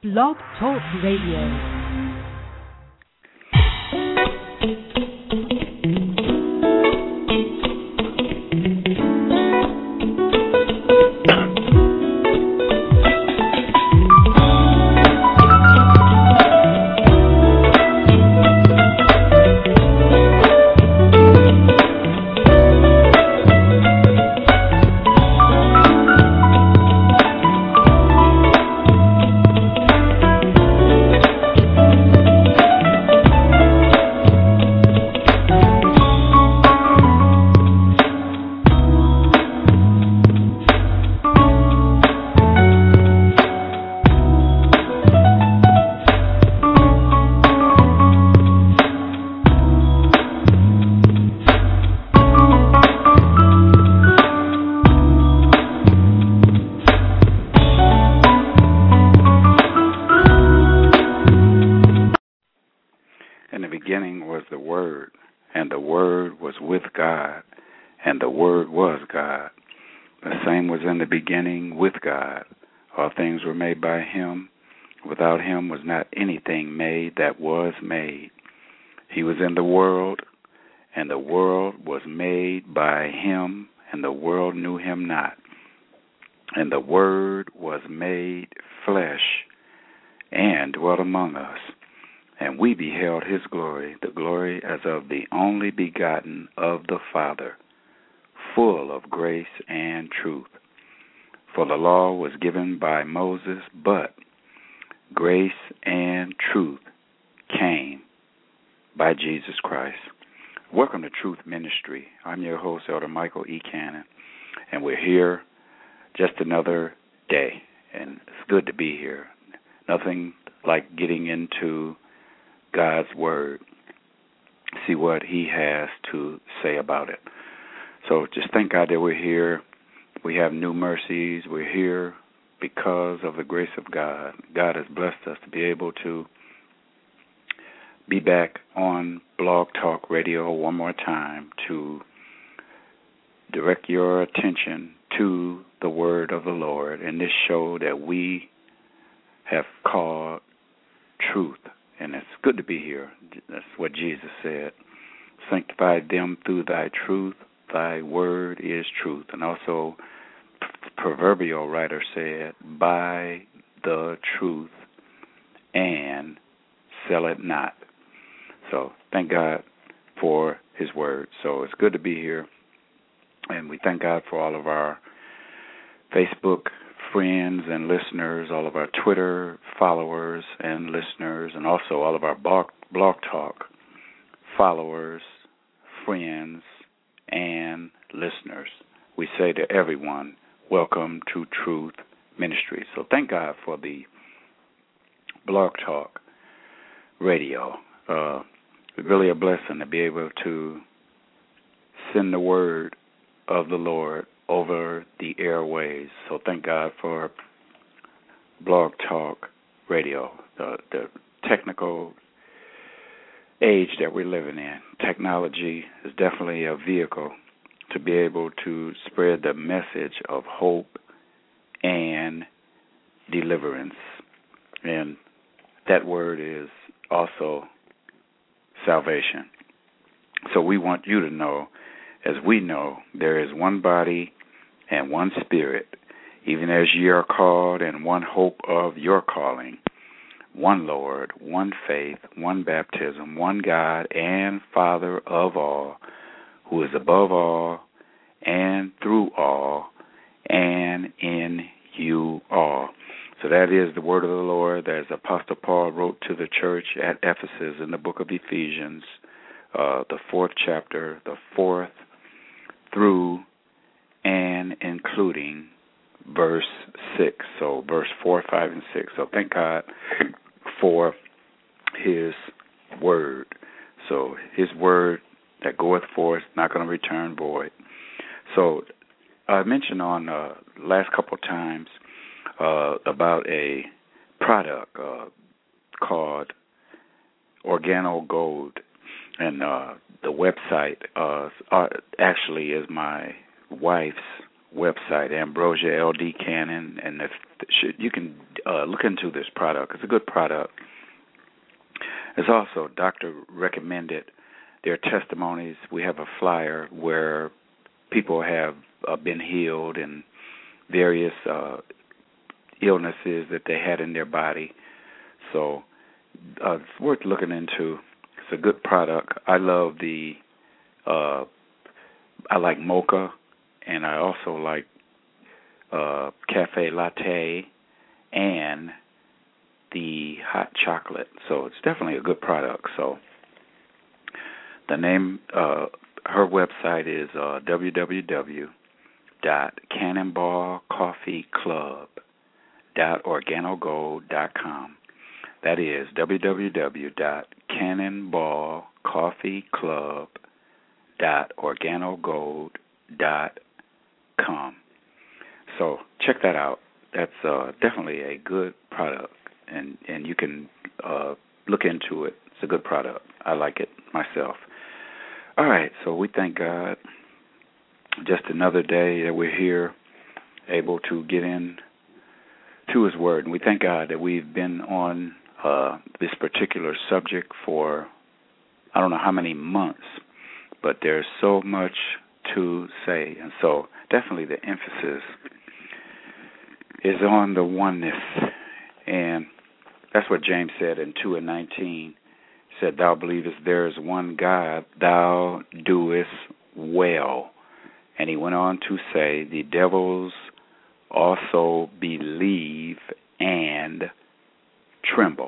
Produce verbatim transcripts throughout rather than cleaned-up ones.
Blog Talk Radio. I'm your host, Elder Michael E. Cannon, and we're here just another day, and it's good to be here. Nothing like getting into God's Word, see what He has to say about it. So just thank God that we're here. We have new mercies. We're here because of the grace of God. God has blessed us to be able to be back on Blog Talk Radio one more time to direct your attention to the word of the Lord in this show that we have called Truth. And it's good to be here. That's what Jesus said. Sanctify them through thy truth. Thy word is truth. And also, the proverbial writer said, buy the truth and sell it not. So thank God for His word. So it's good to be here. And we thank God for all of our Facebook friends and listeners, all of our Twitter followers and listeners, and also all of our blog, blog Talk followers, friends, and listeners. We say to everyone, welcome to Truth Ministry. So thank God for the Blog Talk Radio. Uh, it's really a blessing to be able to send the word of the Lord over the airways. So thank God for Blog Talk Radio, the, the technical age that we're living in. Technology is definitely a vehicle to be able to spread the message of hope and deliverance. And that word is also salvation. So we want you to know, as we know, there is one body and one spirit, even as ye are called, and one hope of your calling, one Lord, one faith, one baptism, one God and Father of all, who is above all and through all and in you all. So that is the word of the Lord, as Apostle Paul wrote to the church at Ephesus in the book of Ephesians, uh, the fourth chapter, the fourth through and including verse six. So verse four, five, and six. So thank God for His word. So His word that goeth forth, not going to return void. So I mentioned on uh, last couple of times uh, about a product uh, called Organo Gold. And uh, the website uh, uh, actually is my wife's website, Ambrosia L D Cannon, and if, you can uh, look into this product. It's a good product. It's also doctor recommended. Their testimonies. We have a flyer where people have uh, been healed and various uh, illnesses that they had in their body. So uh, it's worth looking into. It's a good product. I love the, uh, I like mocha, and I also like uh, cafe latte and the hot chocolate. So it's definitely a good product. So the name, uh, her website is uh, w w w dot cannonball coffee club dot organogold dot com. That is w w w dot cannonball coffee club dot organogold dot com. So check that out. That's uh, definitely a good product, and, and you can uh, look into it. It's a good product. I like it myself. All right, so we thank God. Just another day that we're here, able to get in to His Word. And we thank God that we've been on uh, this particular subject for I don't know how many months, but there's so much to say. And so definitely the emphasis is on the oneness. And that's what James said in two and nineteen. He said, thou believest there is one God, thou doest well. And he went on to say, the devils also believe and tremble.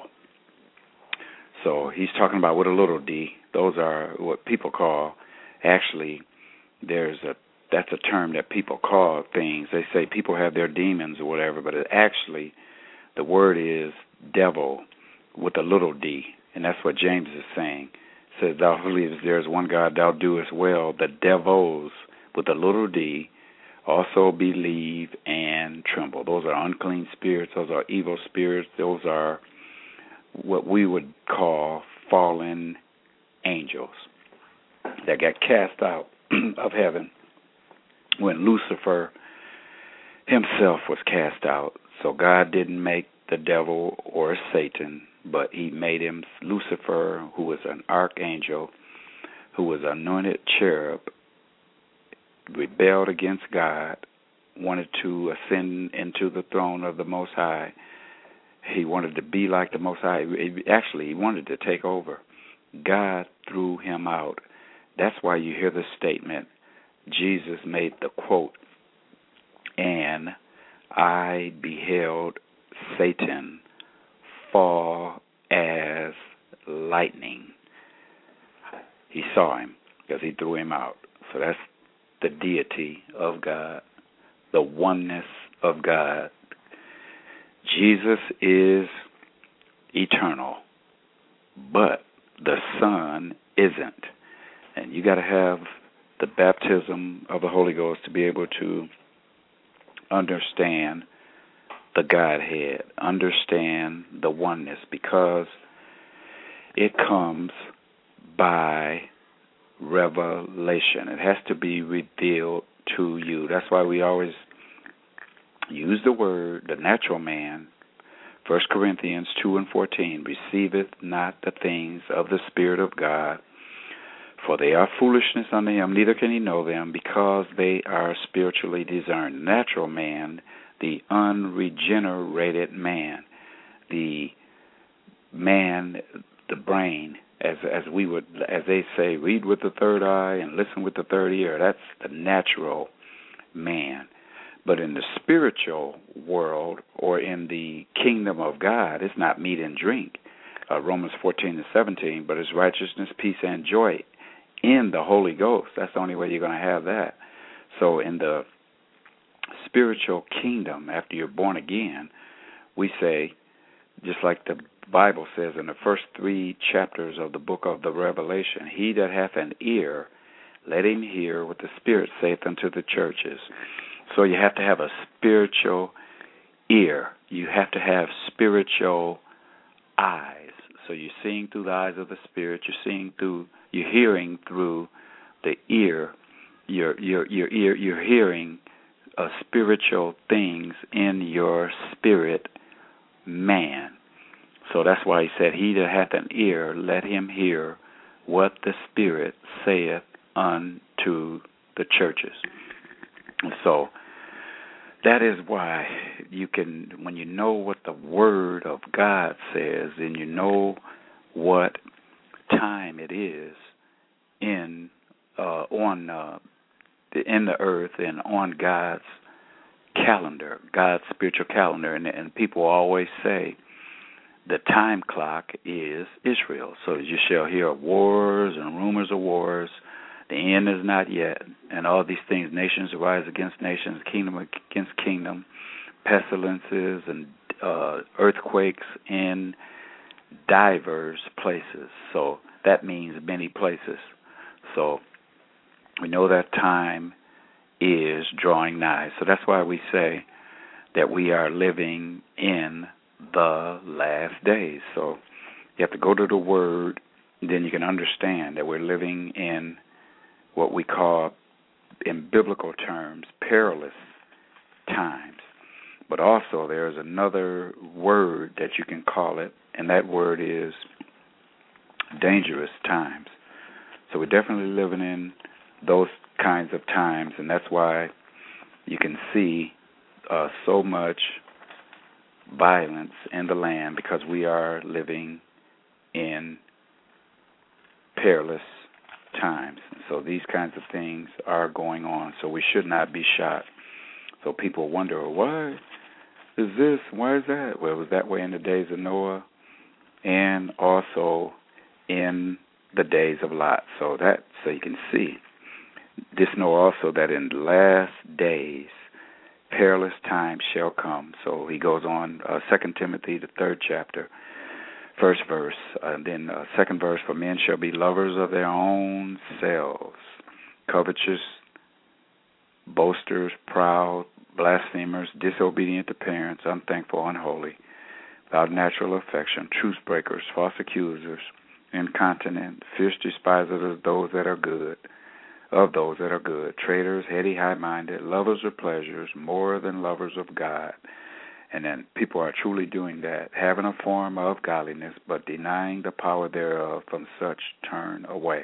So he's talking about with a little d. Those are what people call, actually, there's a, that's a term that people call things. They say people have their demons or whatever, but it actually, the word is devil with a little d. And that's what James is saying. It says, thou believest there is one God, thou doest well. The devils with a little d also believe and tremble. Those are unclean spirits. Those are evil spirits. Those are what we would call fallen angels that got cast out of heaven when Lucifer himself was cast out. So God didn't make the devil or Satan, but he made him Lucifer, who was an archangel, who was anointed cherub, rebelled against God, wanted to ascend into the throne of the Most High. He wanted to be like the Most High. Actually, he wanted to take over. God threw him out. That's why you hear the statement, Jesus made the quote, and I beheld Satan fall as lightning. He saw him because he threw him out. So that's the deity of God, the oneness of God. Jesus is eternal, but the Son isn't. And you got to have the baptism of the Holy Ghost to be able to understand the Godhead, understand the oneness, because it comes by revelation. It has to be revealed to you. That's why we always use the word, the natural man, First Corinthians two and fourteen, receiveth not the things of the Spirit of God, for they are foolishness unto him, neither can he know them, because they are spiritually discerned. Natural man, the unregenerated man, the man, the brain, as as we would, as they say, read with the third eye and listen with the third ear. That's the natural man. But in the spiritual world, or in the kingdom of God, it's not meat and drink. Uh, Romans fourteen and seventeen, but it's righteousness, peace, and joy in the Holy Ghost. That's the only way you're going to have that. So in the spiritual kingdom, after you're born again, we say, just like the Bible says in the first three chapters of the book of the Revelation, he that hath an ear, let him hear what the Spirit saith unto the churches. So you have to have a spiritual ear. You have to have spiritual eyes. So you're seeing through the eyes of the Spirit. You're seeing through. You're hearing through the ear. You're you're you're, you're, you're hearing uh, spiritual things in your spirit man. So that's why he said, he that hath an ear, let him hear what the Spirit saith unto the churches. And so that is why you can, when you know what the Word of God says, and you know what time it is in uh, on uh, the, in the earth and on God's calendar, God's spiritual calendar, and, and people always say the time clock is Israel. So you shall hear of wars and rumors of wars. The end is not yet, and all these things, nations rise against nations, kingdom against kingdom, pestilences and uh, earthquakes in diverse places. So that means many places. So we know that time is drawing nigh. So that's why we say that we are living in the last days. So you have to go to the Word, then you can understand that we're living in what we call, in biblical terms, perilous times. But also there's another word that you can call it, and that word is dangerous times. So we're definitely living in those kinds of times, and that's why you can see uh, so much violence in the land, because we are living in perilous times. So these kinds of things are going on, so we should not be shocked. So people wonder, why is this, why is that? Well, it was that way in the days of Noah and also in the days of Lot. So that, so you can see, just know also that in the last days perilous times shall come. So he goes on, uh, Second Timothy, the third chapter, first verse, and then uh, second verse, for men shall be lovers of their own selves, covetous, boasters, proud, blasphemers, disobedient to parents, unthankful, unholy, without natural affection, truce breakers, false accusers, incontinent, fierce despisers of those that are good, of those that are good, traitors, heady, high-minded, lovers of pleasures, more than lovers of God. And then people are truly doing that, having a form of godliness, but denying the power thereof, from such turn away.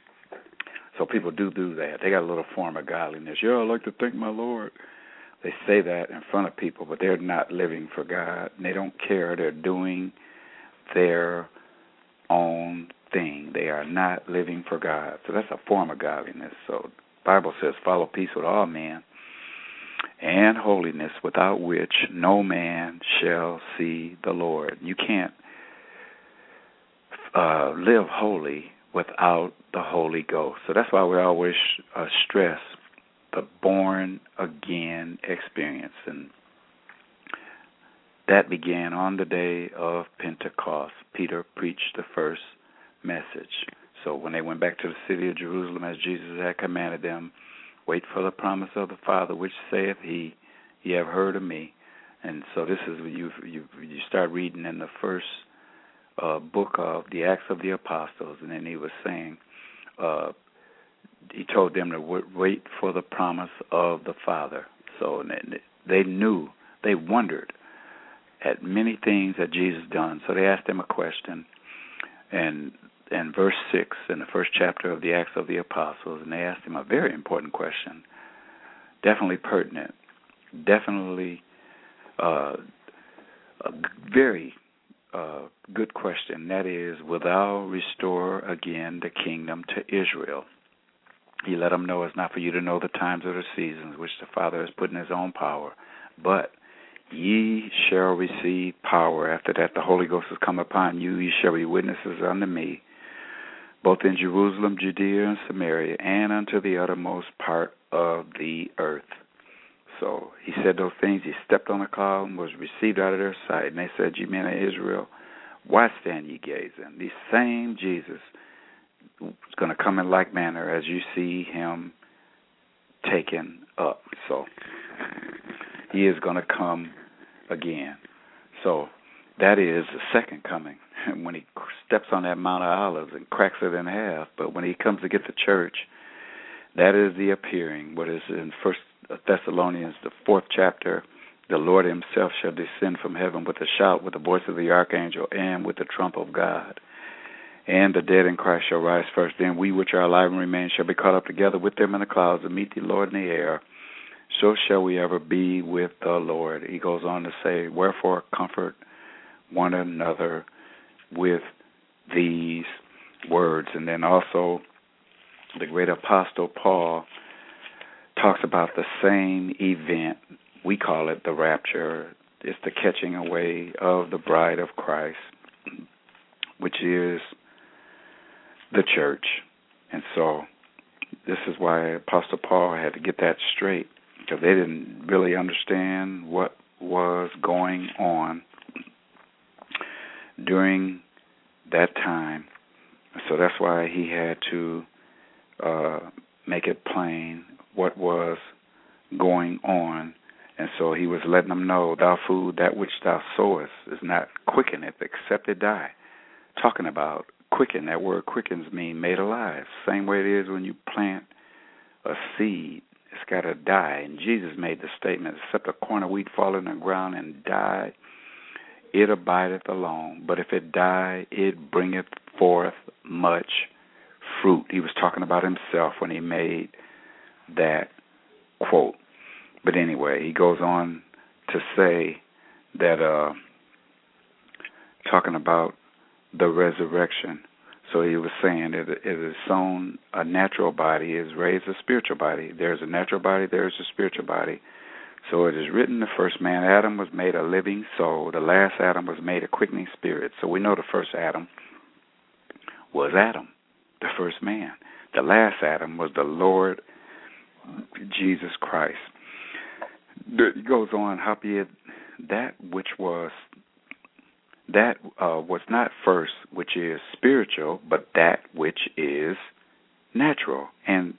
So people do do that. They got a little form of godliness. Yeah, I like to thank my Lord. They say that in front of people, but they're not living for God. And they don't care. They're doing their own thing. They are not living for God. So that's a form of godliness. So the Bible says, follow peace with all men and holiness, without which no man shall see the Lord. You can't uh, live holy without the Holy Ghost. So that's why we always uh, stress the born again experience. And that began on the day of Pentecost. Peter preached the first message. So when they went back to the city of Jerusalem, as Jesus had commanded them, wait for the promise of the Father, which saith he, ye have heard of me. And so this is, you you you start reading in the first uh, book of the Acts of the Apostles, and then he was saying, uh, he told them to w- wait for the promise of the Father. So they knew, they wondered at many things that Jesus done. So they asked him a question, and in verse six in the first chapter of the Acts of the Apostles, and they asked him a very important question, definitely pertinent, definitely uh, a very uh, good question. That is, will thou restore again the kingdom to Israel? He let them know it's not for you to know the times or the seasons which the Father has put in his own power, but ye shall receive power. After that the Holy Ghost has come upon you. Ye shall be witnesses unto me, both in Jerusalem, Judea, and Samaria, and unto the uttermost part of the earth. So he said those things. He stepped on a cloud and was received out of their sight. And they said, ye men of Israel, why stand ye gazing? The same Jesus is going to come in like manner as you see him taken up. So he is going to come again. So that is the second coming, when he steps on that Mount of Olives and cracks it in half. But when he comes to get the church, that is the appearing, what is in First Thessalonians, the fourth chapter, the Lord himself shall descend from heaven with a shout, with the voice of the archangel, and with the trump of God. And the dead in Christ shall rise first. Then we which are alive and remain shall be caught up together with them in the clouds to meet the Lord in the air. So shall we ever be with the Lord. He goes on to say, wherefore comfort one another with these words. And then also the great apostle Paul talks about the same event. We call it the rapture. It's the catching away of the bride of Christ, which is the church. And so this is why Apostle Paul had to get that straight, because they didn't really understand what was going on during that time. So that's why he had to uh, make it plain what was going on. And so he was letting them know, thou food, that which thou sowest is not quickeneth, except it die. Talking about quicken, that word quickens mean made alive. Same way it is when you plant a seed. It's got to die. And Jesus made the statement, except a corn of wheat fall in the ground and die, it abideth alone. But if it die, it bringeth forth much fruit. He was talking about himself when he made that quote. But anyway, he goes on to say that, uh, talking about the resurrection. So he was saying that it is sown a natural body, is raised a spiritual body. There's a natural body, there's a spiritual body. So it is written, the first man, Adam, was made a living soul. The last Adam was made a quickening spirit. So we know the first Adam was Adam, the first man. The last Adam was the Lord Jesus Christ. It goes on, howbeit that which was that uh, was not first, which is spiritual, but that which is natural, and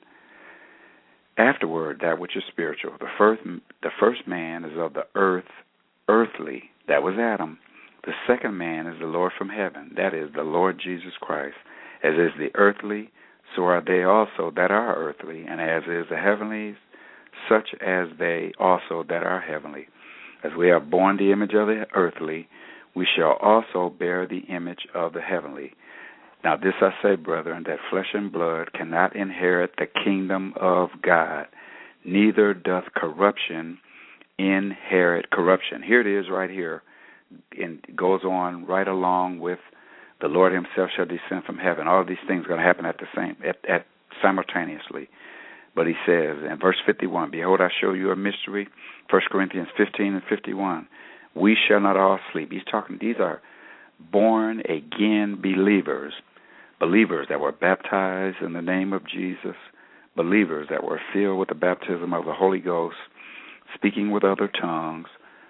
afterward that which is spiritual. The first, the first man is of the earth, earthly. That was Adam. The second man is the Lord from heaven. That is the Lord Jesus Christ. As is the earthly, so are they also that are earthly, and as is the heavenlies, such as they also that are heavenly. As we have borne the image of the earthly, we shall also bear the image of the heavenly. Now this I say, brethren, that flesh and blood cannot inherit the kingdom of God, neither doth corruption inherit corruption. Here it is right here. And it goes on right along with the Lord himself shall descend from heaven. All of these things are going to happen at the same, at, at simultaneously. But he says in verse fifty-one, behold, I show you a mystery. First Corinthians fifteen and fifty-one. We shall not all sleep. He's talking, these are born again believers, believers that were baptized in the name of Jesus, believers that were filled with the baptism of the Holy Ghost, speaking with other tongues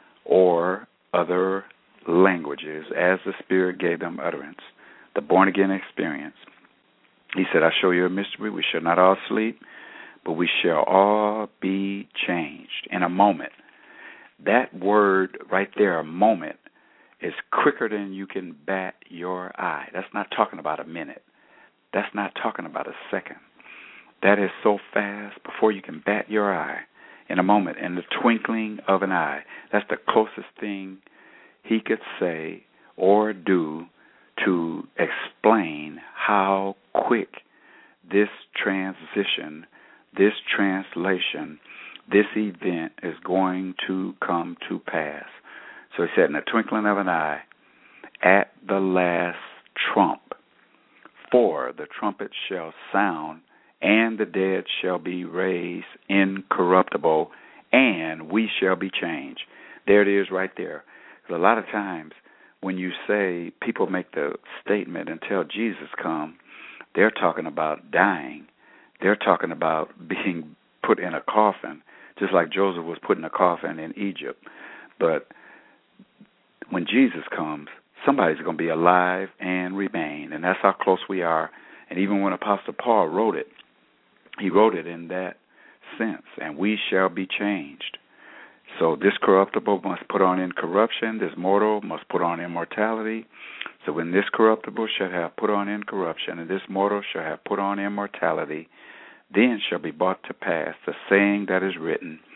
or other languages as the Spirit gave them utterance. The born again experience. He said, I show you a mystery. We shall not all sleep, but we shall all be changed in a moment. That word right there, a moment, is quicker than you can bat your eye. That's not talking about a minute. That's not talking about a second. That is so fast before you can bat your eye. In a moment, in the twinkling of an eye. That's the closest thing he could say or do to explain how quick this transition, this translation, this event is going to come to pass. So he said, in the twinkling of an eye, at the last trump, for the trumpet shall sound, and the dead shall be raised incorruptible, and we shall be changed. There it is right there. A lot of times when you say, people make the statement until Jesus comes, they're talking about dying. They're talking about being put in a coffin, just like Joseph was put in a coffin in Egypt. But when Jesus comes, somebody's going to be alive and remain, and that's how close we are. And even when Apostle Paul wrote it, he wrote it in that sense, and we shall be changed. So this corruptible must put on incorruption, this mortal must put on immortality. So when this corruptible shall have put on incorruption, and this mortal shall have put on immortality, then shall be brought to pass the saying that is written,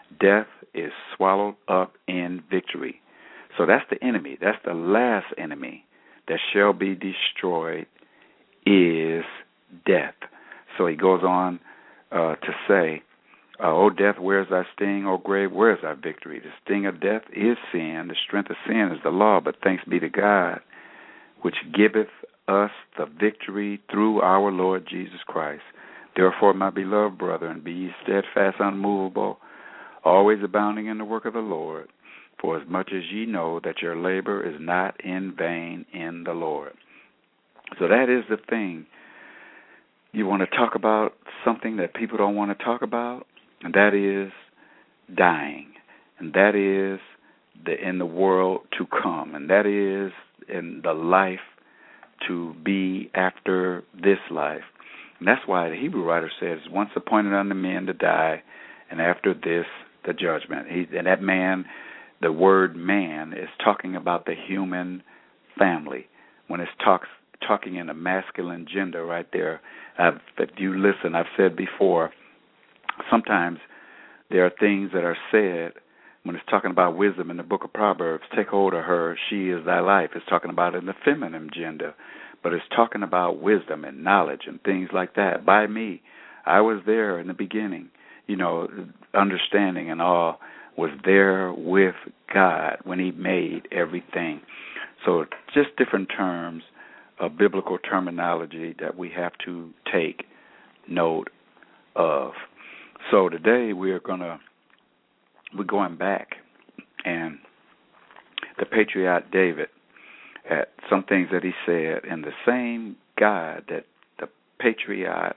Death is swallowed up in victory. So that's the enemy. That's the last enemy that shall be destroyed is death. So he goes on uh, to say, uh, O death, where is thy sting? O grave, where is thy victory? The sting of death is sin. The strength of sin is the law. But thanks be to God, which giveth us the victory through our Lord Jesus Christ. Therefore, my beloved brethren, be ye steadfast, unmovable, always abounding in the work of the Lord, for as much as ye know that your labor is not in vain in the Lord. So that is the thing. You want to talk about something that people don't want to talk about, and that is dying, and that is the in the world to come, and that is in the life to be after this life. And that's why the Hebrew writer says, once appointed unto men to die, and after this, the judgment. He, and that man, the word man, is talking about the human family. When it's talks, talking in a masculine gender right there, I've, if you listen, I've said before, sometimes there are things that are said when it's talking about wisdom in the book of Proverbs, take hold of her, she is thy life. It's talking about in the feminine gender, but it's talking about wisdom and knowledge and things like that. By me, I was there in the beginning, you know, understanding and all was there with God when he made everything. So just different terms of biblical terminology that we have to take note of. So today we are going to We're going back, and the patriarch David had some things that he said, and the same God that the patriarch,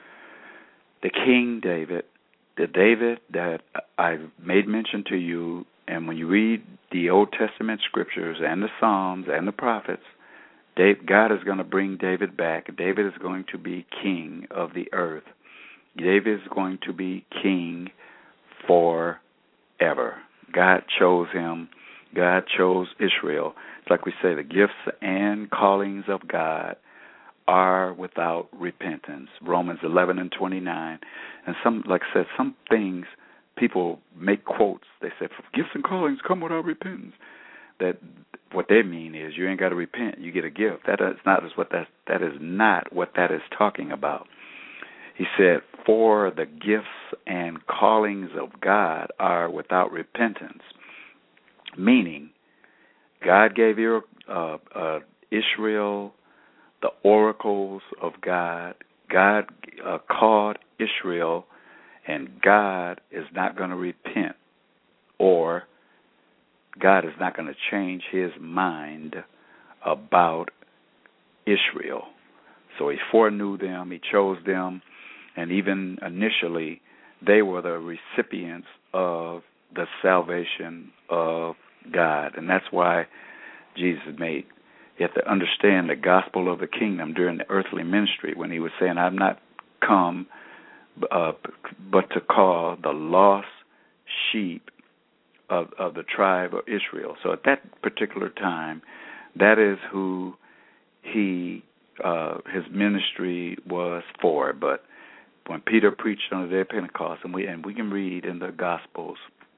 the King David, the David that I've made mention to you, and when you read the Old Testament scriptures and the Psalms and the prophets, Dave, God is going to bring David back. David is going to be king of the earth. David is going to be king for ever. God chose him. God chose Israel. It's like we say, the gifts and callings of God are without repentance. Romans eleven and twenty-nine. And some, like I said, some things people make quotes. They say, gifts and callings come without repentance. That what they mean is you ain't got to repent. You get a gift. That is not what that that is not what that is talking about. He said, for the gifts and callings of God are without repentance, meaning God gave uh, uh, Israel the oracles of God. God uh, called Israel, and God is not going to repent, or God is not going to change his mind about Israel. So he foreknew them, he chose them, and even initially, they were the recipients of the salvation of God. And that's why Jesus made, you have to understand the gospel of the kingdom during the earthly ministry when he was saying, I've not come uh, but to call the lost sheep of, of the tribe of Israel. So at that particular time, that is who he, uh, his ministry was for. But when Peter preached on the day of Pentecost, and we and we can read in the Gospels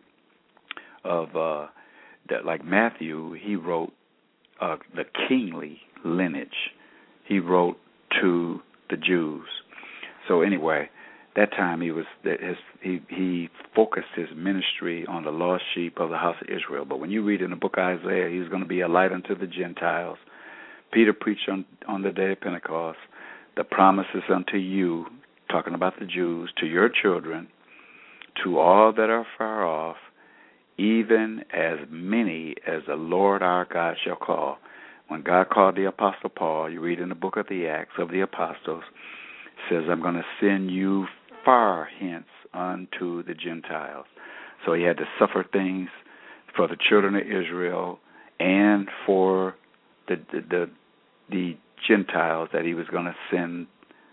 of uh, that, like Matthew, he wrote uh, the kingly lineage. He wrote to the Jews. So anyway, that time he was his, he he focused his ministry on the lost sheep of the house of Israel. But when you read in the book of Isaiah, he was going to be a light unto the Gentiles. Peter preached on on the day of Pentecost, the promises unto you, talking about the Jews, to your children, to all that are far off, even as many as the Lord our God shall call. When God called the Apostle Paul, you read in the book of the Acts of the Apostles, it says, I'm going to send you far hence unto the Gentiles. So he had to suffer things for the children of Israel and for the the, the, the Gentiles that he was going to send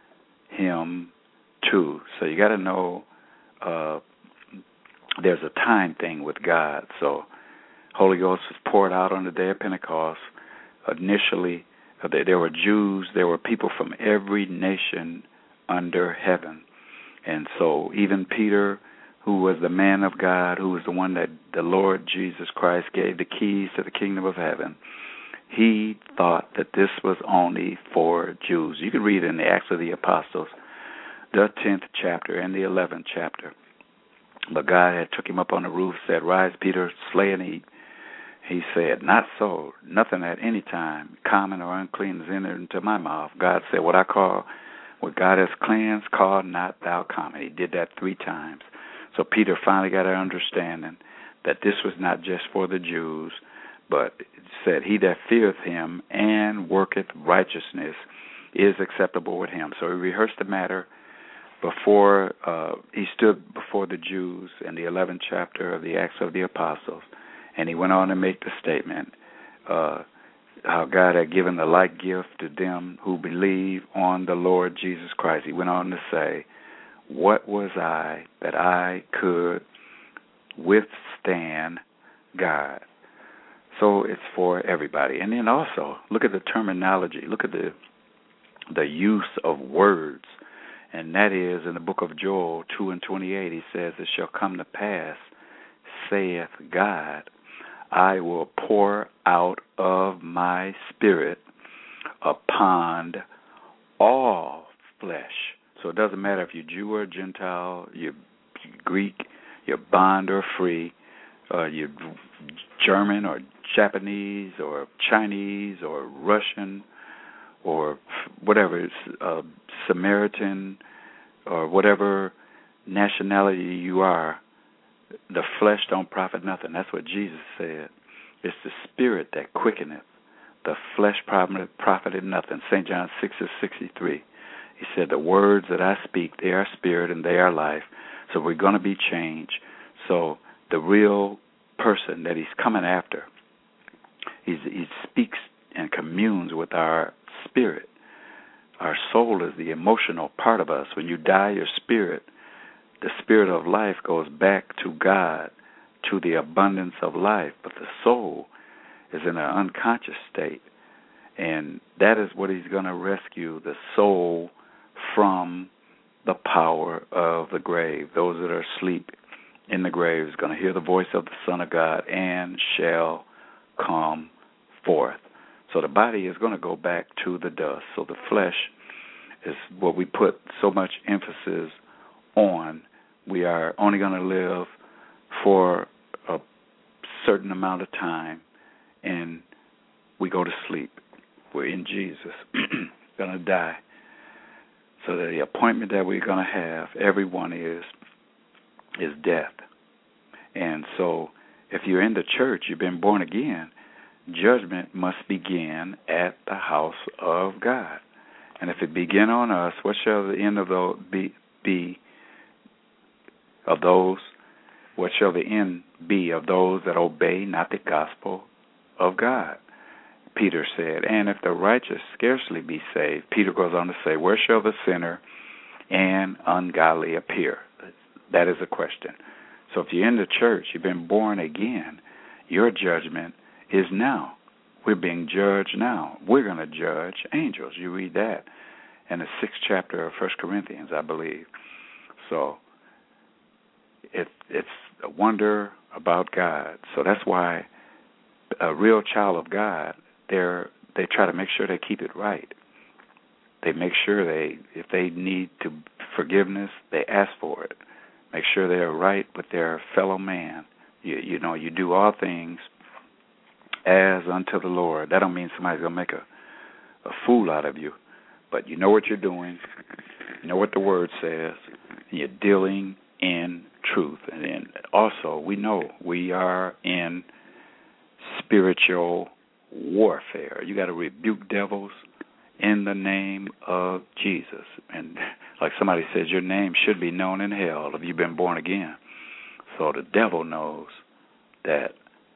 him to. So you got to know uh, there's a time thing with God. So Holy Ghost was poured out on the day of Pentecost. Initially, uh, there were Jews, there were people from every nation under heaven. And so even Peter who was the man of God, who was the one that the Lord Jesus Christ gave the keys to the kingdom of heaven, he thought that this was only for Jews. You can read in the Acts of the Apostles, the tenth chapter and the eleventh chapter. But God had took him up on the roof, said, "Rise, Peter, slay and eat." He said, "Not so. Nothing at any time, common or unclean, is entered into my mouth." God said, "What I call, what God has cleansed, call not thou common." He did that three times. So Peter finally got an understanding that this was not just for the Jews, but it said, "He that feareth him and worketh righteousness is acceptable with him." So he rehearsed the matter before uh, he stood before the Jews in the eleventh chapter of the Acts of the Apostles, and he went on to make the statement uh, how God had given the like gift to them who believe on the Lord Jesus Christ. He went on to say, "What was I that I could withstand God?" So it's for everybody. And then also, look at the terminology. Look at the the use of words. And that is in the book of Joel two and twenty-eight, he says, "It shall come to pass, saith God, I will pour out of my spirit upon all flesh." So it doesn't matter if you're Jew or Gentile, you're Greek, you're bond or free, uh, you're German or Japanese or Chinese or Russian or whatever, it's uh, Samaritan or whatever nationality you are, the flesh don't profit nothing. That's what Jesus said. It's the spirit that quickeneth. The flesh profited nothing. Saint John six and sixty-three. He said, "The words that I speak, they are spirit and they are life." So we're going to be changed. So the real person that he's coming after, he's, he speaks and communes with our spirit. Our soul is the emotional part of us. When you die, your spirit, the spirit of life goes back to God, to the abundance of life. But the soul is in an unconscious state. And that is what he's going to rescue, the soul from the power of the grave. Those that are asleep in the grave is going to hear the voice of the Son of God and shall come forth. So the body is going to go back to the dust. So the flesh is what we put so much emphasis on. We are only going to live for a certain amount of time, and we go to sleep. We're in Jesus, going to die. So that the appointment that we're going to have, everyone is, is death. And so if you're in the church, you've been born again, judgment must begin at the house of God. And if it begin on us, what shall the end of those be, be of those? What shall the end be of those that obey not the gospel of God? Peter said, "And if the righteous scarcely be saved," Peter goes on to say, "where shall the sinner and ungodly appear?" That is a question. So if you're in the church, you've been born again, your judgment is now. We're being judged now. We're going to judge angels. You read that in the sixth chapter of First Corinthians, I believe. So it, it's a wonder about God. So that's why a real child of God, they're, they try to make sure they keep it right. They make sure they, if they need to forgiveness, they ask for it. Make sure they're right with their fellow man. You, you know, you do all things as unto the Lord. That don't mean somebody's going to make a, a fool out of you. But you know what you're doing. You know what the Word says. And you're dealing in truth. And then also, we know we are in spiritual warfare. You got to rebuke devils in the name of Jesus. And like somebody says, your name should be known in hell if you've been born again. So the devil knows that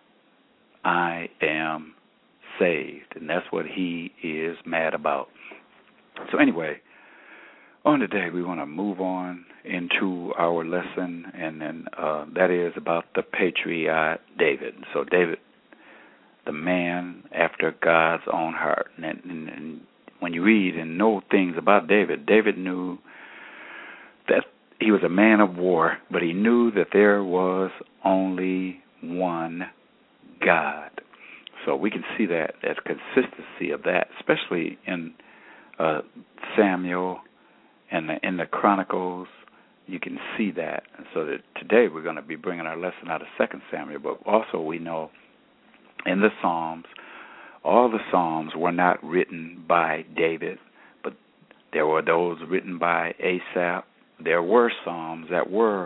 I am saved, and that's what he is mad about. So anyway, on today we want to move on into our lesson, and then uh, that is about the patriarch David. So David, the man after God's own heart. And, and, and when you read and know things about David, David knew that he was a man of war, but he knew that there was only one God. So we can see that, that consistency of that, especially in uh, Samuel and the, in the Chronicles. You can see that. And so that today we're going to be bringing our lesson out of Second Samuel, but also we know in the Psalms, all the Psalms were not written by David, but there were those written by Asaph. There were Psalms that were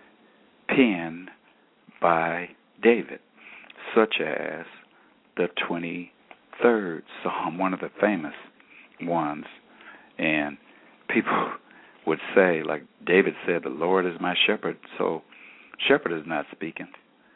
penned by David, such as the twenty-third Psalm, one of the famous ones. And people would say, like David said, the Lord is my shepherd. So shepherd is not speaking.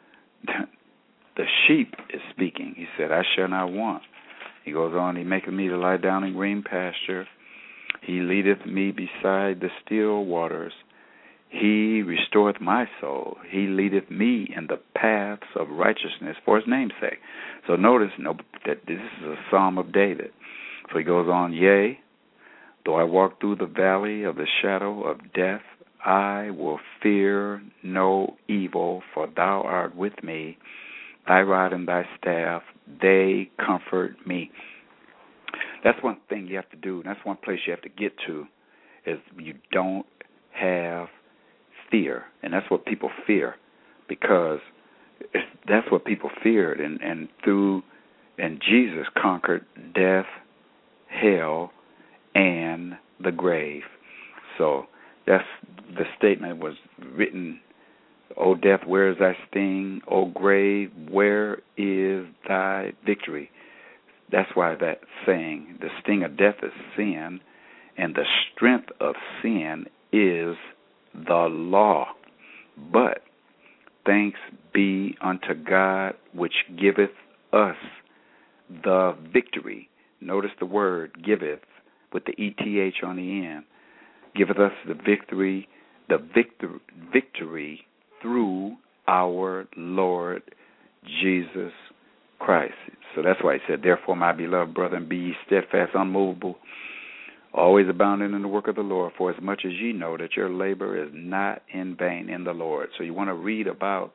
The sheep is speaking. He said, I shall not want. He goes on, he maketh me to lie down in green pasture. He leadeth me beside the still waters. He restoreth my soul. He leadeth me in the paths of righteousness for his name's sake. So notice no, that this is a psalm of David. So he goes on, yea, though I walk through the valley of the shadow of death, I will fear no evil, for thou art with me. Thy rod and thy staff, they comfort me. That's one thing you have to do, and that's one place you have to get to, is you don't have fear. And that's what people fear, because that's what people feared. And, and through, and Jesus conquered death, hell, and the grave. So that's the statement was written, O death, where is thy sting? O grave, where is thy victory? That's why that saying, the sting of death is sin, and the strength of sin is the law. But thanks be unto God, which giveth us the victory. Notice the word giveth with the E T H on the end. Giveth us the victory, the victor, victory through our Lord Jesus Christ. So that's why he said, therefore, my beloved brethren, be ye steadfast, unmovable, always abounding in the work of the Lord, for as much as ye know that your labor is not in vain in the Lord. So you want to read about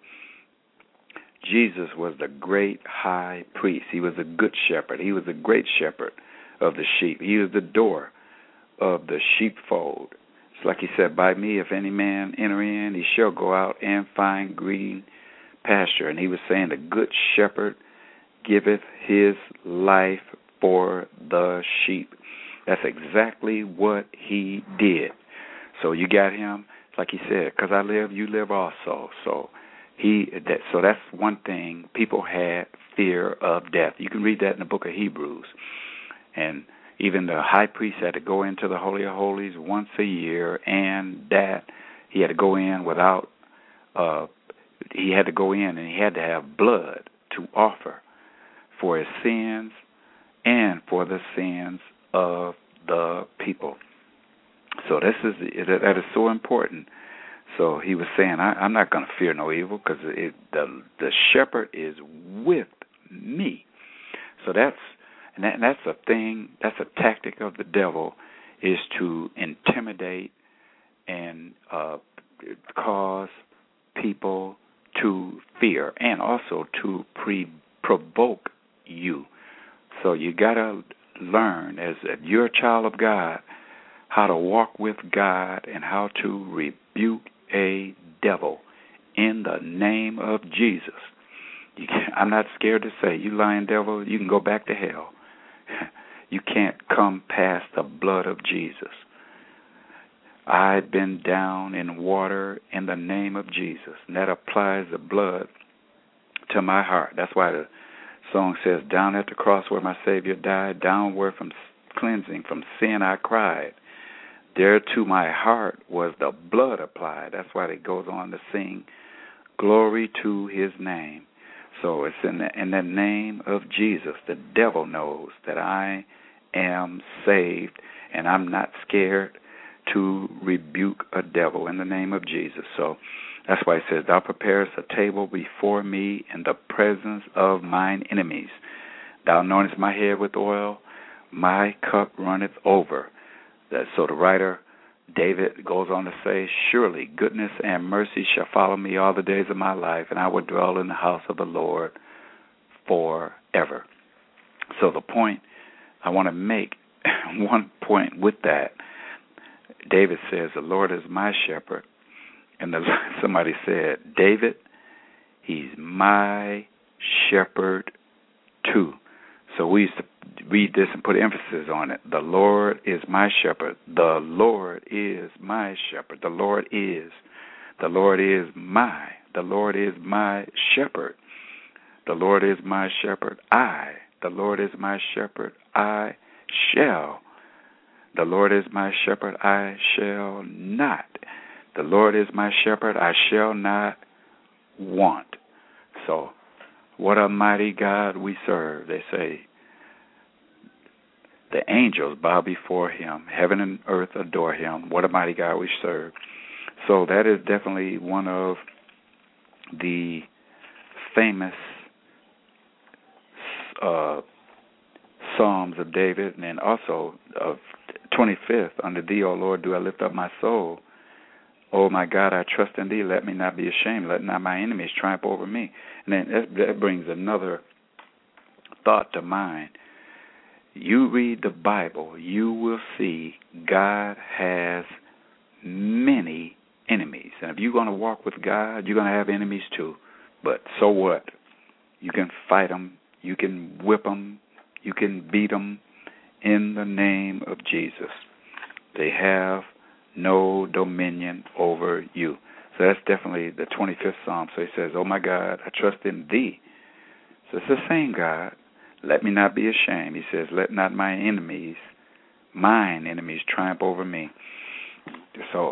Jesus was the great high priest. He was a good shepherd. He was a great shepherd of the sheep. He was the door of the sheepfold. It's like he said, by me, if any man enter in, he shall go out and find green pasture. And he was saying, the good shepherd giveth his life for the sheep. That's exactly what he did. So you got him, it's like he said, because I live, you live also. So he, that, so that's one thing. People had fear of death. You can read that in the book of Hebrews. And even the high priest had to go into the Holy of Holies once a year, and that he had to go in without, uh, he had to go in and he had to have blood to offer for his sins and for the sins of the people. So this is that is so important. So he was saying, I, I'm not going to fear no evil, because the the shepherd is with me. So that's and, that, and that's a thing. That's a tactic of the devil, is to intimidate and uh, cause people to fear, and also to pre- provoke you. So you got to learn, as a, you're a child of God, how to walk with God and how to rebuke a devil in the name of Jesus. You can, I'm not scared to say, you lying devil, you can go back to hell. You can't come past the blood of Jesus. I've been down in water in the name of Jesus. And that applies the blood to my heart. That's why the song says, down at the cross where my Savior died, downward from cleansing, from sin I cried. There to my heart was the blood applied. That's why it goes on to sing, glory to his name. So it's in the, in the name of Jesus. The devil knows that I am saved, and I'm not scared to rebuke a devil in the name of Jesus. So that's why it says, thou preparest a table before me in the presence of mine enemies. Thou anointest my head with oil, my cup runneth over. That, so the writer David goes on to say, surely goodness and mercy shall follow me all the days of my life, and I will dwell in the house of the Lord forever. So the point I want to make, one point with that, David says, the Lord is my shepherd. And the, somebody said, David, he's my shepherd too. So we used to read this and put emphasis on it. The Lord is my shepherd. The Lord is my shepherd. The Lord is. The Lord is my. The Lord is my shepherd. The Lord is my shepherd. I. The Lord is my shepherd. I shall. The Lord is my shepherd. I shall not. The Lord is my shepherd. I shall not want. So, what a mighty God we serve. They say, the angels bow before him. Heaven and earth adore him. What a mighty God we serve. So that is definitely one of the famous uh, Psalms of David, and then also of twenty-fifth, under thee, O Lord, do I lift up my soul. Oh, my God, I trust in thee. Let me not be ashamed. Let not my enemies triumph over me. And then that, that brings another thought to mind. You read the Bible, you will see God has many enemies. And if you're going to walk with God, you're going to have enemies too. But so what? You can fight them. You can whip them. You can beat them in the name of Jesus. They have no dominion over you. So that's definitely the twenty-fifth Psalm. So he says, oh, my God, I trust in thee. So it's the same God. Let me not be ashamed. He says, let not my enemies, mine enemies, triumph over me. So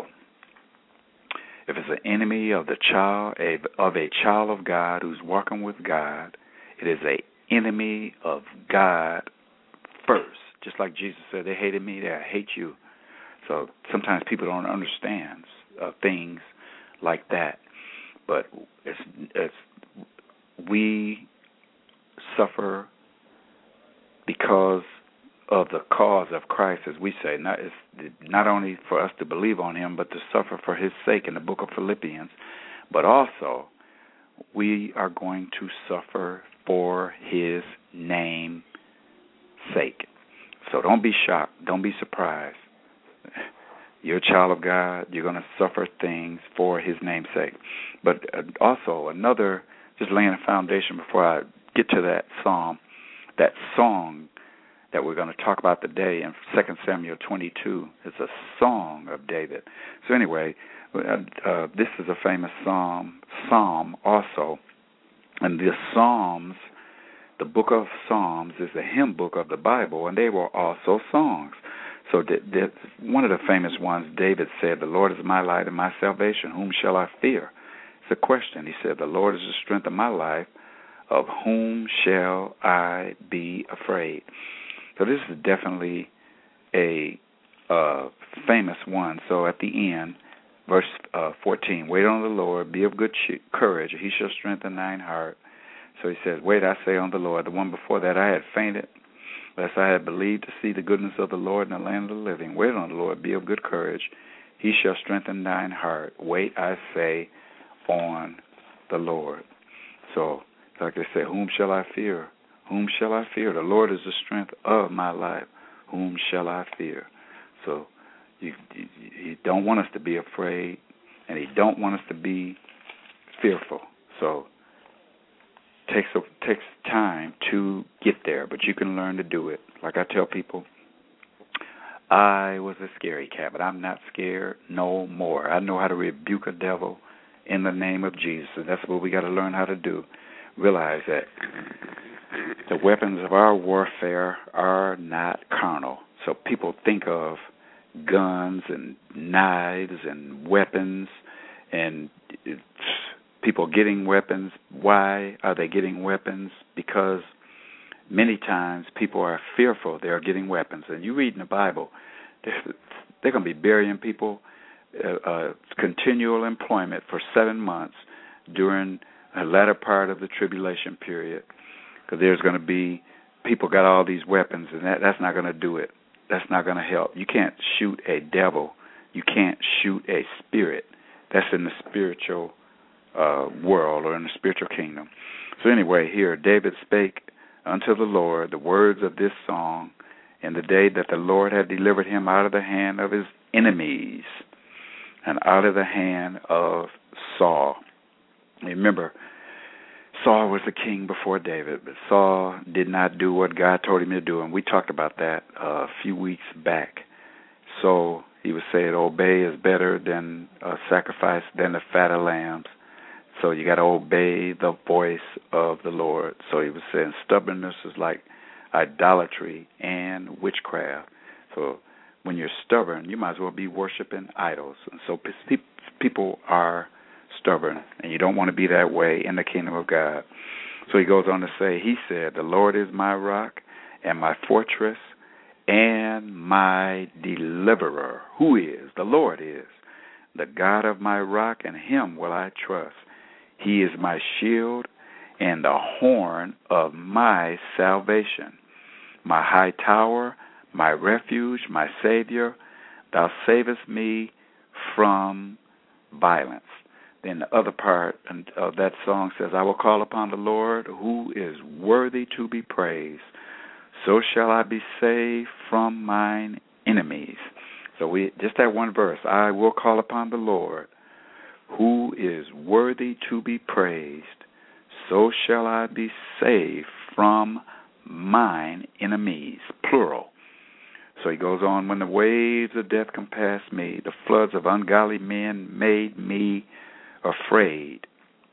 if it's an enemy of the child, a, of a child of God who's walking with God, it is an enemy of God first. Just like Jesus said, they hated me, they hate you. So sometimes people don't understand uh, things like that. But it's, it's, we suffer because of the cause of Christ, as we say. Not, it's not only for us to believe on him, but to suffer for his sake in the book of Philippians. But also, we are going to suffer for his name's sake. So don't be shocked. Don't be surprised. You're a child of God. You're going to suffer things for his name's sake. But uh, also, another, just laying a foundation before I get to that psalm, that song that we're going to talk about today in Second Samuel twenty-two is a song of David. So anyway, uh, uh, this is a famous psalm, psalm also. And the Psalms, the book of Psalms is the hymn book of the Bible, and they were also songs. So th- th- one of the famous ones, David said, the Lord is my light and my salvation. Whom shall I fear? It's a question. He said, the Lord is the strength of my life. Of whom shall I be afraid? So this is definitely a uh, famous one. So at the end, verse uh, fourteen, wait on the Lord, be of good courage, he shall strengthen thine heart. So he says, wait, I say on the Lord. The one before that, I had fainted, lest I had believed to see the goodness of the Lord in the land of the living. Wait on the Lord, be of good courage, he shall strengthen thine heart. Wait, I say, on the Lord. So, like they say, whom shall I fear? Whom shall I fear? The Lord is the strength of my life. Whom shall I fear? So you, you, you don't want us to be afraid, and he don't want us to be fearful. So it takes, a, takes time to get there, but you can learn to do it. Like I tell people, I was a scary cat, but I'm not scared no more. I know how to rebuke a devil in the name of Jesus, and that's what we got to learn how to do. Realize that the weapons of our warfare are not carnal. So people think of guns and knives and weapons and it's people getting weapons. Why are they getting weapons? Because many times people are fearful they're getting weapons. And you read in the Bible, they're, they're going to be burying people, uh, uh, continual employment for seven months during the latter part of the tribulation period, because there's going to be people got all these weapons, and that, that's not going to do it. That's not going to help. You can't shoot a devil. You can't shoot a spirit. That's in the spiritual uh, world or in the spiritual kingdom. So anyway, here, David spake unto the Lord the words of this song in the day that the Lord had delivered him out of the hand of his enemies and out of the hand of Saul. Remember, Saul was the king before David, but Saul did not do what God told him to do, and we talked about that uh, a few weeks back. So he was saying obey is better than a sacrifice, than the fat of lambs. So you got to obey the voice of the Lord. So he was saying stubbornness is like idolatry and witchcraft. So when you're stubborn, you might as well be worshiping idols. And so pe- people are stubborn, and you don't want to be that way in the kingdom of God. So he goes on to say, he said, the Lord is my rock and my fortress and my deliverer. Who is? The Lord is. The God of my rock, and him will I trust. He is my shield and the horn of my salvation, my high tower, my refuge, my Savior. Thou savest me from violence. Then the other part of that song says, I will call upon the Lord who is worthy to be praised. So shall I be saved from mine enemies. So we just that one verse, I will call upon the Lord who is worthy to be praised. So shall I be saved from mine enemies, plural. So he goes on, when the waves of death compass me, the floods of ungodly men made me afraid.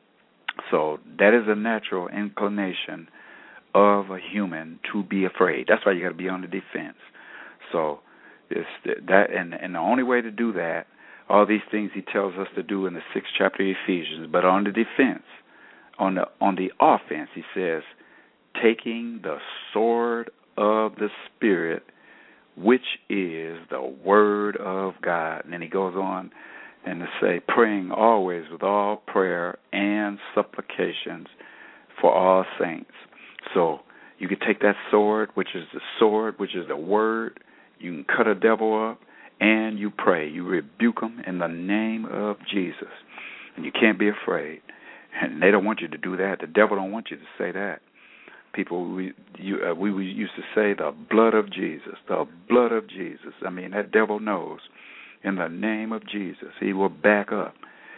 So that is a natural inclination of a human to be afraid. That's why you got to be on the defense. So it's that, and, and the only way to do that, all these things he tells us to do in the sixth chapter of Ephesians, but on the defense, on the on the offense, he says, taking the sword of the Spirit, which is the Word of God. And then he goes on and to say, praying always with all prayer and supplications for all saints. So you can take that sword, which is the sword, which is the Word. You can cut a devil up, and you pray. You rebuke them in the name of Jesus. And you can't be afraid. And they don't want you to do that. The devil don't want you to say that. People, we you, uh, we used to say the blood of Jesus, the blood of Jesus. I mean, that devil knows. In the name of Jesus, he will back up.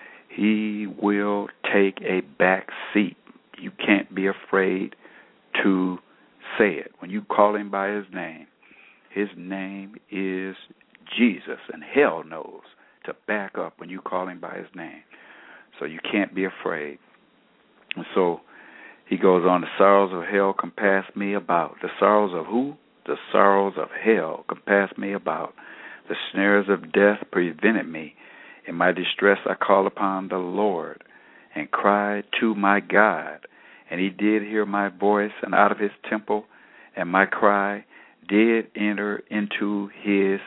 He will take a back seat. You can't be afraid to say it. When you call him by his name, his name is Jesus, and hell knows to back up when you call him by his name. So you can't be afraid. And so he goes on, the sorrows of hell compass me about. The sorrows of who? The sorrows of hell compass me about. The snares of death prevented me. In my distress I called upon the Lord and cried to my God. And he did hear my voice, and out of his temple, and my cry did enter into his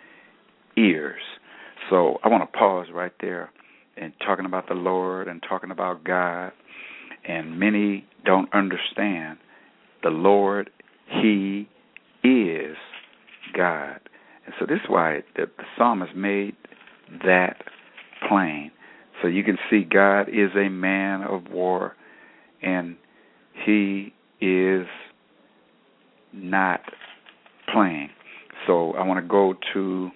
ears. So I want to pause right there and talking about the Lord and talking about God. And many don't understand the Lord, he is God. And so this is why the, the psalmist made that plain. So you can see God is a man of war, and he is not playing. So I want to go to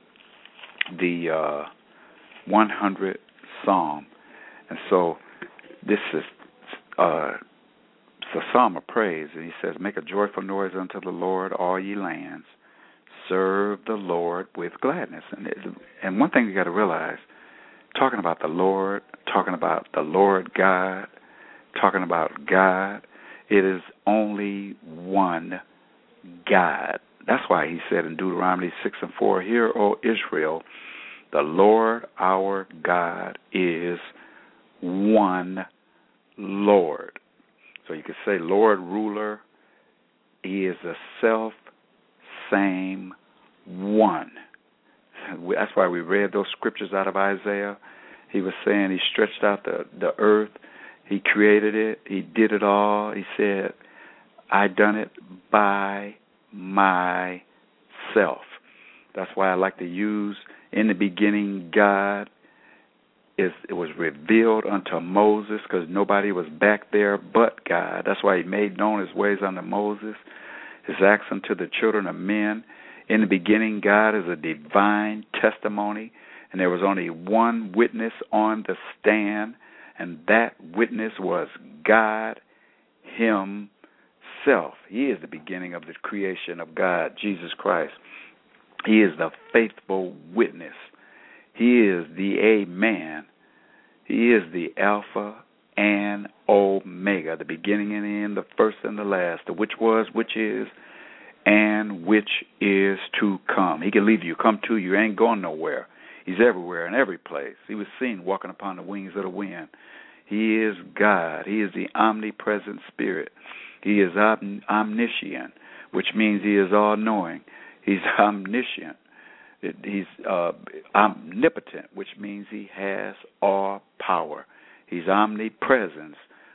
the uh, one hundredth Psalm. And so this is uh, it's a psalm of praise. And he says, make a joyful noise unto the Lord, all ye lands. Serve the Lord with gladness. And, it, and one thing you got to realize, talking about the Lord, talking about the Lord God, talking about God, it is only one God. That's why he said in Deuteronomy six and four, hear, O Israel, the Lord our God is one Lord. So you could say Lord, ruler, he is the self-same one. That's why we read those scriptures out of Isaiah. He was saying he stretched out the, the earth. He created it. He did it all. He said, I done it by myself. That's why I like to use In the beginning, God is it was revealed unto Moses, because nobody was back there but God. That's why he made known his ways unto Moses, his acts unto the children of men. In the beginning, God is a divine testimony, and there was only one witness on the stand, and that witness was God himself. He is the beginning of the creation of God, Jesus Christ. He is the faithful witness. He is the Amen. He is the Alpha and Omega, the beginning and the end, the first and the last, the which was, which is, and which is to come. He can leave you, come to you, ain't going nowhere. He's everywhere in every place. He was seen walking upon the wings of the wind. He is God. He is the omnipresent Spirit. He is om- omniscient, which means he is all-knowing. He's omniscient. It, he's uh, omnipotent, which means he has all power. He's omnipresent,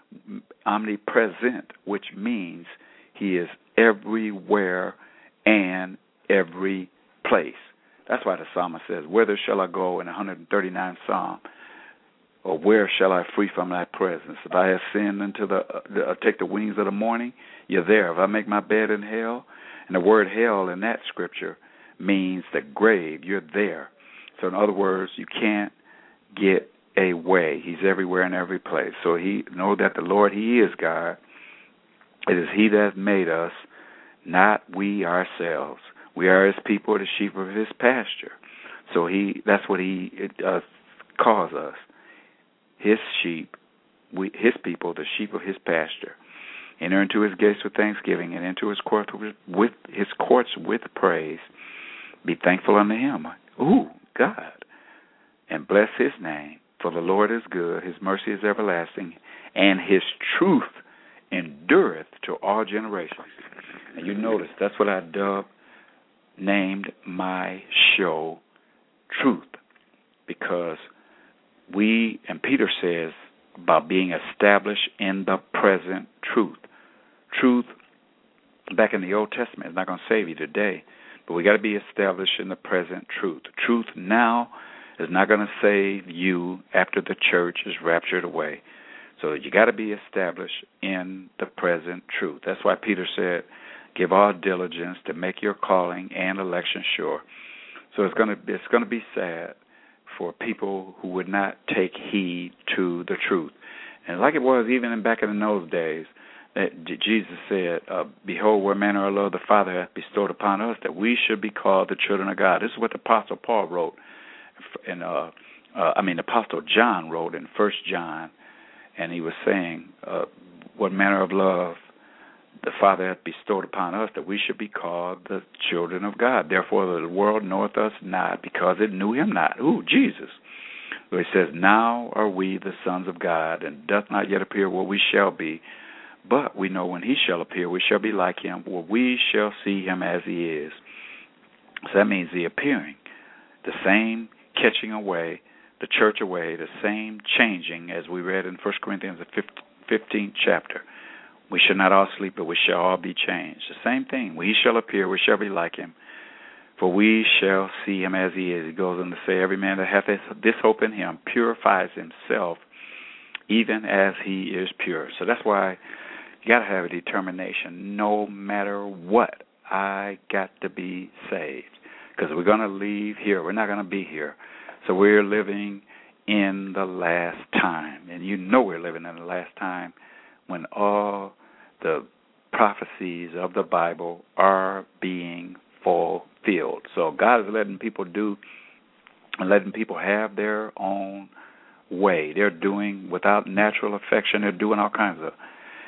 omnipresent, which means he is everywhere and every place. That's why the psalmist says, "Whither shall I go?" in one hundred thirty-ninth Psalm, or "Where shall I flee from thy presence? If I ascend into the, uh, the uh, take the wings of the morning, you're there. If I make my bed in hell," and the word hell in that scripture means the grave, you're there. So in other words, you can't get away. He's everywhere and every place. So he know that the Lord, he is God. It is he that made us, not we ourselves. We are his people, the sheep of his pasture. So he that's what he uh, calls us. His sheep, we, his people, the sheep of his pasture. Enter into his gates with thanksgiving, and into his courts with, with his courts with praise. Be thankful unto him. Ooh, God. And bless his name, for the Lord is good, his mercy is everlasting, and his truth endureth to all generations. And you notice that's what I dubbed, named my show, Truth, because we, and Peter says, about being established in the present truth. Truth, back in the Old Testament, is not going to save you today, but we got to be established in the present truth. Truth now is not going to save you after the church is raptured away. So you got to be established in the present truth. That's why Peter said, "Give all diligence to make your calling and election sure." So it's going to it's going to be sad for people who would not take heed to the truth. And like it was even in back in those days, that Jesus said, uh, "Behold, what manner of love the Father hath bestowed upon us, that we should be called the children of God." This is what the Apostle Paul wrote, in, uh, uh, I mean, the Apostle John wrote in First John, and he was saying, uh, "What manner of love the Father hath bestowed upon us, that we should be called the children of God. Therefore the world knoweth us not, because it knew him not." Ooh, Jesus. So he says, "Now are we the sons of God, and doth not yet appear what we shall be. But we know when he shall appear, we shall be like him, for we shall see him as he is." So that means the appearing, the same catching away, the church away, the same changing, as we read in First Corinthians, the fifteenth chapter. We shall not all sleep, but we shall all be changed. The same thing. When he shall appear, we shall be like him, for we shall see him as he is. He goes on to say, "Every man that hath this hope in him purifies himself, even as he is pure." So that's why you got to have a determination. No matter what, I got to be saved, because we're going to leave here. We're not going to be here. So we're living in the last time, and you know we're living in the last time when all the prophecies of the Bible are being fulfilled. So God is letting people do and letting people have their own way. They're doing, without natural affection, they're doing all kinds of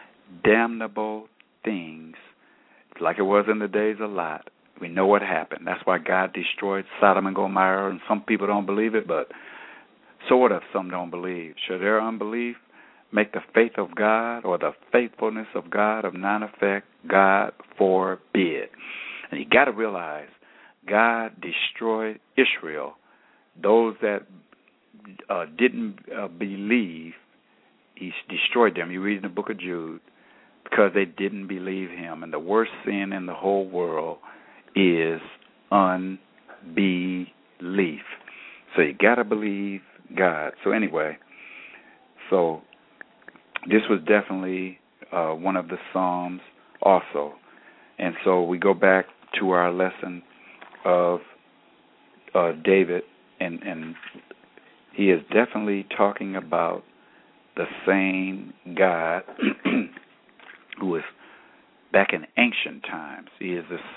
damnable things, like it was in the days of Lot. We know what happened. That's why God destroyed Sodom and Gomorrah, and some people don't believe it, but so what if some don't believe? Should their unbelief make the faith of God or the faithfulness of God of none effect? God forbid. And you got to realize, God destroyed Israel. Those that uh, didn't uh, believe, he destroyed them. You read in the book of Jude, because they didn't believe him. And the worst sin in the whole world is unbelief. So you got to believe God. So anyway, so this was definitely uh, one of the Psalms also. And so we go back to our lesson of uh, David, and, and he is definitely talking about the same God who is back in ancient times. He is the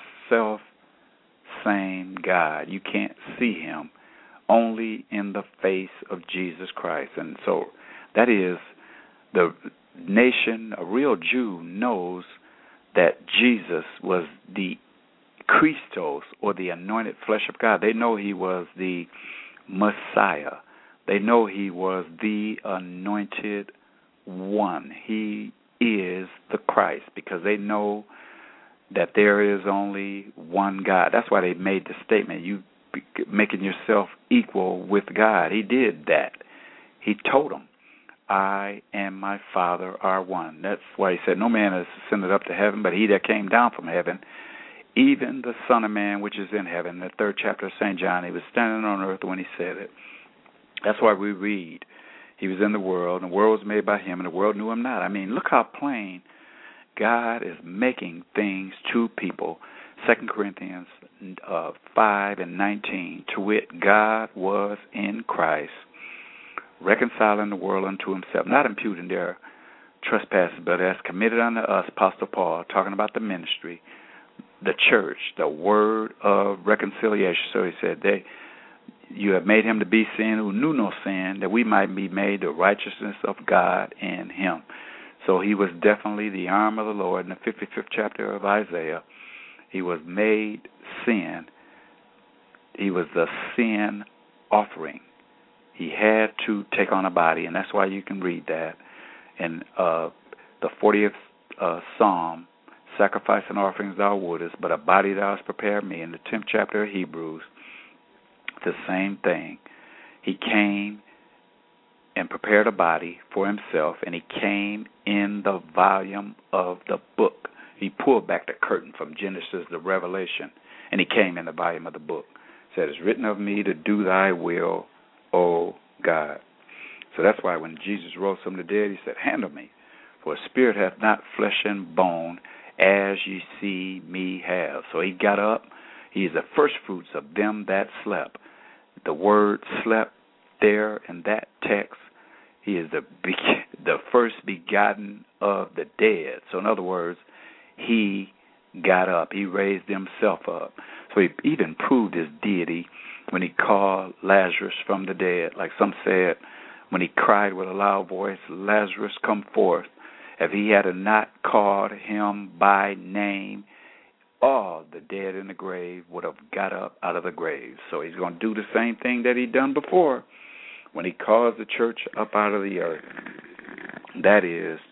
self-same God. You can't see him only in the face of Jesus Christ. And so that is the nation, a real Jew knows that Jesus was the Christos, or the anointed flesh of God. They know he was the Messiah. They know he was the anointed one. He is the Christ, because they know that there is only one God. That's why they made the statement, you making yourself equal with God. He did that. He told them, I and my Father are one. That's why he said, no man has ascended up to heaven, but he that came down from heaven, even the Son of Man which is in heaven. The third chapter of Saint John, he was standing on earth when he said it. That's why we read, he was in the world, and the world was made by him, and the world knew him not. I mean, look how plain God is making things to people. Second Corinthians uh, five and nineteen, to wit, God was in Christ, reconciling the world unto himself, not imputing their trespasses, but as committed unto us, Apostle Paul, talking about the ministry, the church, the word of reconciliation. So he said, they, you have made him to be sin who knew no sin, that we might be made the righteousness of God in him. So he was definitely the arm of the Lord. In the fifty-fifth chapter of Isaiah, he was made sin. He was the sin offering. He had to take on a body, and that's why you can read that. In uh, the fortieth uh, Psalm, sacrifice and offerings thou wouldest, but a body thou hast prepared me. In the tenth chapter of Hebrews, the same thing. He came and prepared a body for himself, and he came in the volume of the book. He pulled back the curtain from Genesis to Revelation, and he came in the volume of the book. It said, it's written of me to do thy will, O God. So that's why when Jesus rose from the dead, he said, handle me, for a spirit hath not flesh and bone, as ye see me have. So he got up. He is the first fruits of them that slept. The word slept there in that text. He is the be- the first begotten of the dead. So in other words, he got up. He raised himself up. So he even proved his deity when he called Lazarus from the dead. Like some said, when he cried with a loud voice, Lazarus, come forth. If he had not called him by name, all the dead in the grave would have got up out of the grave. So he's going to do the same thing that he'd done before when he calls the church up out of the earth. That is,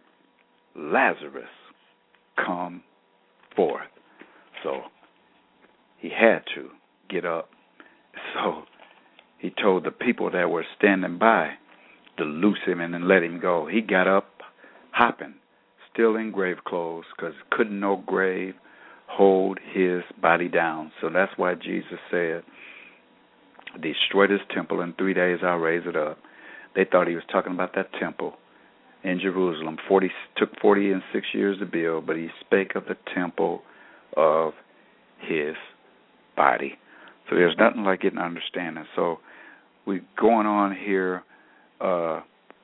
Lazarus, come forth. So he had to get up. So he told the people that were standing by to loose him and then let him go. He got up, hopping, still in grave clothes, because couldn't no grave hold his body down. So that's why Jesus said, destroy this temple, in three days I'll raise it up. They thought he was talking about that temple in Jerusalem. Forty took forty and six years to build, but he spake of the temple of his body. So there's nothing like getting understanding. So we're going on here uh,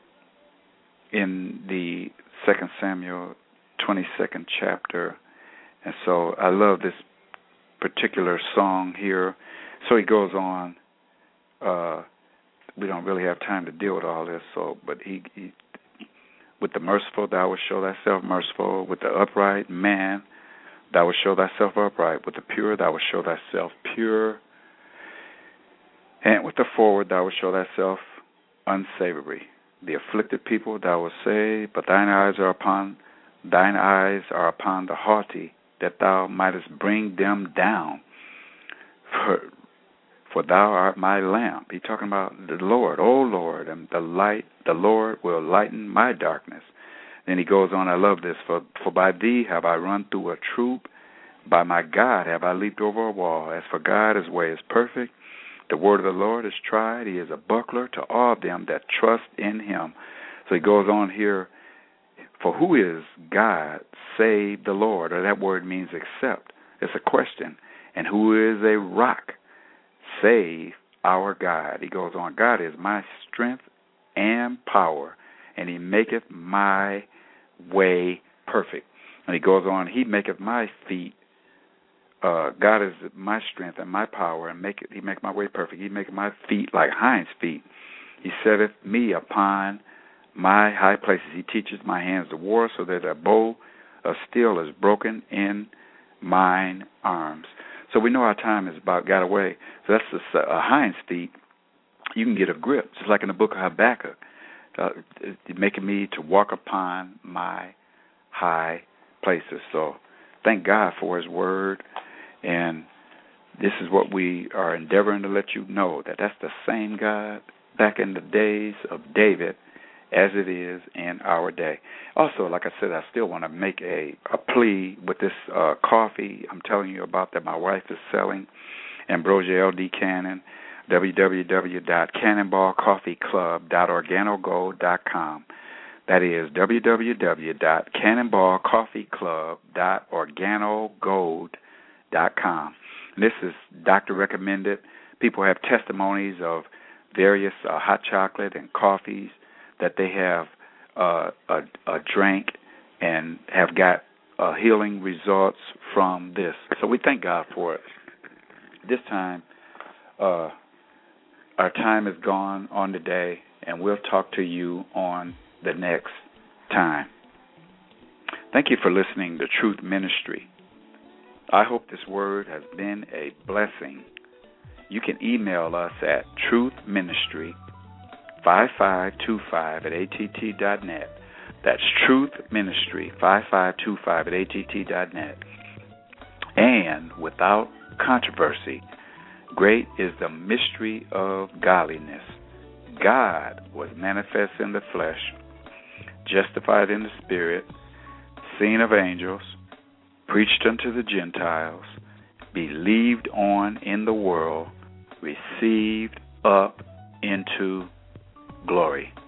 in the Second Samuel twenty-second chapter. And so I love this particular song here. So he goes on. Uh, we don't really have time to deal with all this. So, but he, he, with the merciful, thou wilt show thyself merciful. With the upright man, thou wilt show thyself upright. With the pure, thou wilt show thyself pure. And with the forward, thou wilt show thyself unsavory. The afflicted people, thou wilt say, but thine eyes are upon thine eyes are upon the haughty, that thou mightest bring them down. For, for thou art my lamp. He's talking about the Lord, O Lord, and the light, the Lord will lighten my darkness. Then he goes on, I love this, for, for by thee have I run through a troop, by my God have I leaped over a wall. As for God, his way is perfect. The word of the Lord is tried. He is a buckler to all them that trust in him. So he goes on here, for who is God save the Lord? Or that word means except. It's a question. And who is a rock save our God? He goes on, God is my strength and power, and he maketh my way perfect. And he goes on, he maketh my feet, uh, God is my strength and my power, and make it, he make my way perfect. He make my feet like hinds feet. He setteth me upon my high places. He teaches my hands to war, so that a bow of steel is broken in mine arms. So we know our time is about got away. So that's a, a hind's feet. You can get a grip, just like in the book of Habakkuk, uh, making me to walk upon my high places. So thank God for his word, and this is what we are endeavoring to let you know, that that's the same God back in the days of David as it is in our day. Also, like I said, I still want to make a, a plea with this uh, coffee I'm telling you about that my wife is selling, Ambrosia L D Cannon, w w w dot cannonball coffee club dot organogold dot com. That is w w w dot cannonball coffee club dot organogold dot com. This is doctor recommended. People have testimonies of various uh, hot chocolate and coffees that they have uh, a, a drink and have got uh, healing results from this. So we thank God for it. This time, uh, our time is gone on today, and we'll talk to you on the next time. Thank you for listening to Truth Ministry. I hope this word has been a blessing. You can email us at truthministry five five two five at a t t dot net. That's truthministry five five two five at a t t dot net. And without controversy, great is the mystery of godliness. God was manifest in the flesh, justified in the spirit, seen of angels, preached unto the Gentiles, believed on in the world, received up into glory.